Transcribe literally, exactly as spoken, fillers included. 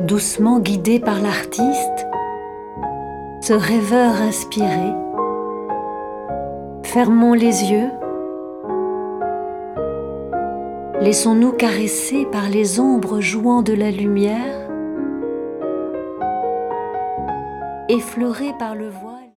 doucement guidé par l'artiste, ce rêveur inspiré. Fermons les yeux, laissons-nous caresser par les ombres jouant de la lumière, effleurés par le voile.